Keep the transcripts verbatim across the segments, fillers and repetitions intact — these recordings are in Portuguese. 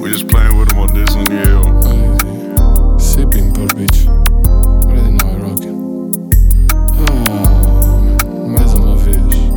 We just playing with him on this one, yeah. Sipping per bitch. Already know I rock it. Ah, mais uma vez.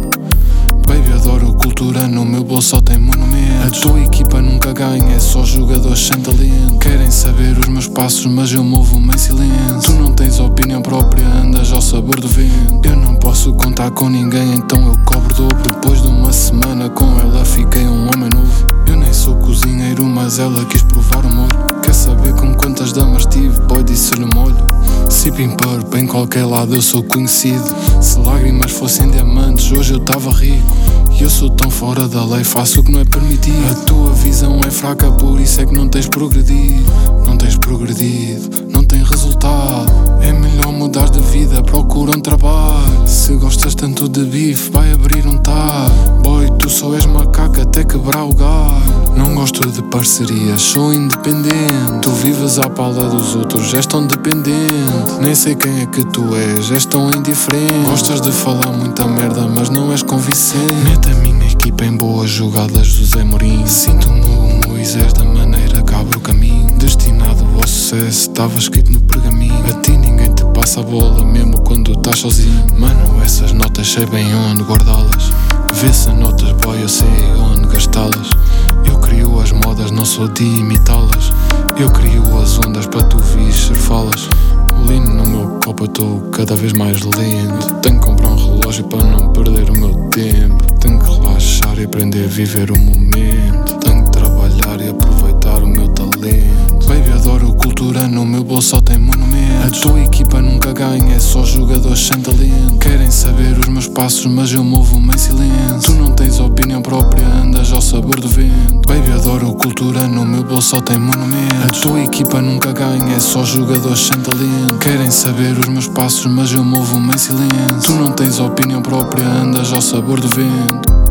Baby, adoro cultura, no meu bolso só tem monumentos. A tua equipa nunca ganha, é só jogadores sem talento. Querem saber os meus passos, mas eu movo-me em silêncio. Tu não tens opinião própria, andas ao sabor do vento. Eu não posso contar com ninguém, então eu cobro dobro. Depois de uma semana com ela fiquei um homem novo. Eu nem sou cozinheiro, mas ela quis provar o molho. Quer saber com quantas damas tive? Boy, disse-lhe molho. Sipping purp, em qualquer lado eu sou conhecido. Se lágrimas fossem diamantes, hoje eu tava rico. E eu sou tão fora da lei, faço o que não é permitido. A tua visão é fraca, por isso é que não tens progredido. Não tens progredido, não tem resultado. É melhor mudar de vida, procura um trabalho. Se gostas tanto de bife, vai abrir um tar. Boy, tu só és macaco até quebrar o galho. Não gosto de parcerias, sou independente. Tu vives à pala dos outros, és tão dependente. Nem sei quem é que tu és, és tão indiferente. Gostas de falar muita merda, mas não és convincente. Mete a minha equipa em boas jogadas do Zé Mourinho. Sinto-me o Moisés da maneira que abre o caminho. Destinado ao sucesso, estava escrito no pergaminho. A ti ninguém te passa a bola, mesmo quando estás sozinho. Mano, essas notas sei bem onde guardá-las. Vê-se notas, boy, eu sei onde gastá-las. Eu crio as modas, não sou de imitá-las. Eu crio as ondas para tu vires surfá-las. O lean no meu copo, eu estou cada vez mais lento. Tenho que comprar um relógio para não perder o meu tempo. Tenho que relaxar e aprender a viver o momento. Tenho que trabalhar e aproveitar o meu talento. Baby, adoro cultura, no meu bolso só tem monumentos. A tua equipa nunca ganha, é só jogadores sem talento. Querem saber os meus passos, mas eu movo-me em silêncio. Tu não tens opinião própria, andas ao sabor do vento. Baby, adoro cultura, no meu bolso só tem monumentos. A tua equipa nunca ganha, é só jogadores sem talento. Querem saber os meus passos, mas eu movo-me em silêncio. Tu não tens opinião própria, andas ao sabor do vento.